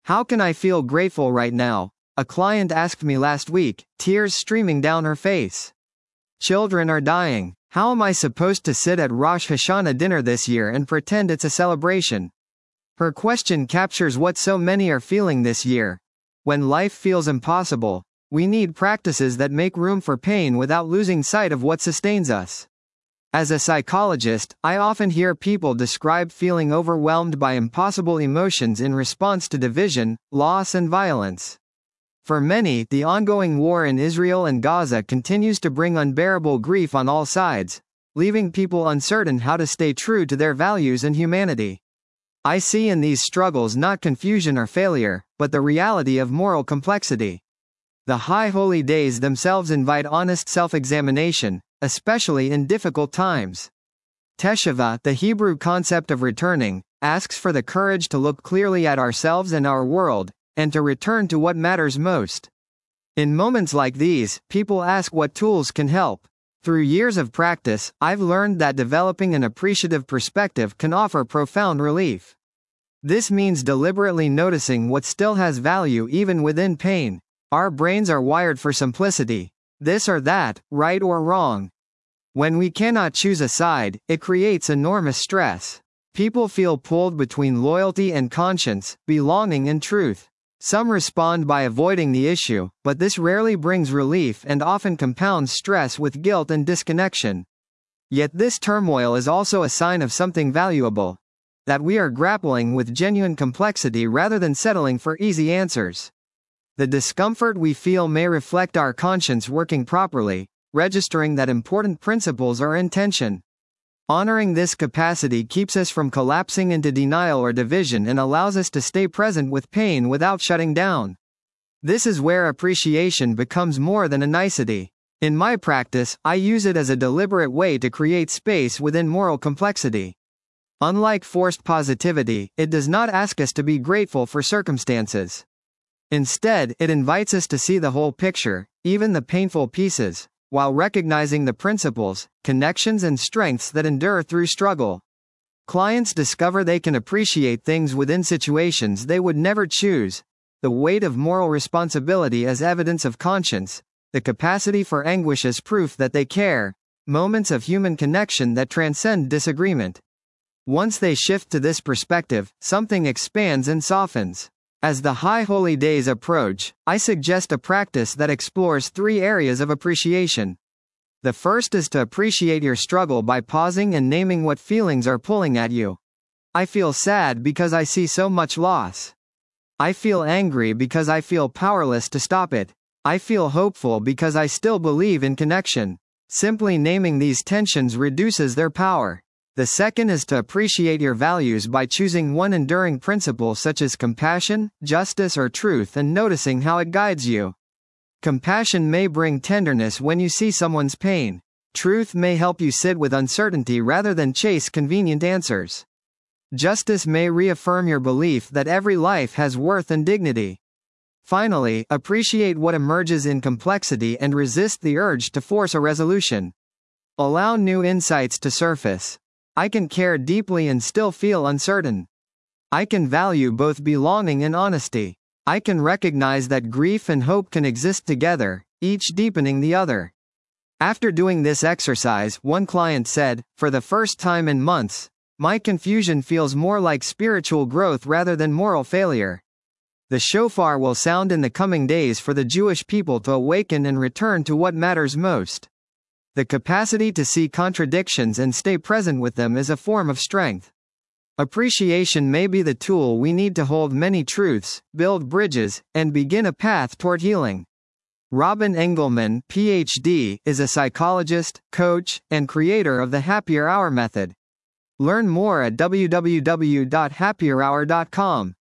How can I feel grateful right now? A client asked me last week, tears streaming down her face. Children are dying. How am I supposed to sit at Rosh Hashanah dinner this year and pretend it's a celebration? Her question captures what so many are feeling this year. When life feels impossible, we need practices that make room for pain without losing sight of what sustains us. As a psychologist, I often hear people describe feeling overwhelmed by impossible emotions in response to division, loss, and violence. For many, the ongoing war in Israel and Gaza continues to bring unbearable grief on all sides, leaving people uncertain how to stay true to their values and humanity. I see in these struggles not confusion or failure, but the reality of moral complexity. The High Holy Days themselves invite honest self-examination, especially in difficult times. Teshuvah, the Hebrew concept of returning, asks for the courage to look clearly at ourselves and our world, and to return to what matters most. In moments like these, people ask what tools can help. Through years of practice, I've learned that developing an appreciative perspective can offer profound relief. This means deliberately noticing what still has value even within pain. Our brains are wired for simplicity. This or that, right or wrong. When we cannot choose a side, it creates enormous stress. People feel pulled between loyalty and conscience, belonging and truth. Some respond by avoiding the issue, but this rarely brings relief and often compounds stress with guilt and disconnection. Yet this turmoil is also a sign of something valuable. That we are grappling with genuine complexity rather than settling for easy answers. The discomfort we feel may reflect our conscience working properly, registering that important principles are in tension. Honoring this capacity keeps us from collapsing into denial or division and allows us to stay present with pain without shutting down. This is where appreciation becomes more than a nicety. In my practice, I use it as a deliberate way to create space within moral complexity. Unlike forced positivity, it does not ask us to be grateful for circumstances. Instead, it invites us to see the whole picture, even the painful pieces, while recognizing the principles, connections and strengths that endure through struggle. Clients discover they can appreciate things within situations they would never choose, the weight of moral responsibility as evidence of conscience, the capacity for anguish as proof that they care, moments of human connection that transcend disagreement. Once they shift to this perspective, something expands and softens. As the High Holy Days approach, I suggest a practice that explores 3 areas of appreciation. The first is to appreciate your struggle by pausing and naming what feelings are pulling at you. I feel sad because I see so much loss. I feel angry because I feel powerless to stop it. I feel hopeful because I still believe in connection. Simply naming these tensions reduces their power. The second is to appreciate your values by choosing one enduring principle such as compassion, justice or truth and noticing how it guides you. Compassion may bring tenderness when you see someone's pain. Truth may help you sit with uncertainty rather than chase convenient answers. Justice may reaffirm your belief that every life has worth and dignity. Finally, appreciate what emerges in complexity and resist the urge to force a resolution. Allow new insights to surface. I can care deeply and still feel uncertain. I can value both belonging and honesty. I can recognize that grief and hope can exist together, each deepening the other. After doing this exercise, one client said, "For the first time in months, my confusion feels more like spiritual growth rather than moral failure." The shofar will sound in the coming days for the Jewish people to awaken and return to what matters most. The capacity to see contradictions and stay present with them is a form of strength. Appreciation may be the tool we need to hold many truths, build bridges, and begin a path toward healing. Robin Engelman, Ph.D., is a psychologist, coach, and creator of the Happier Hour method. Learn more at www.happierhour.com.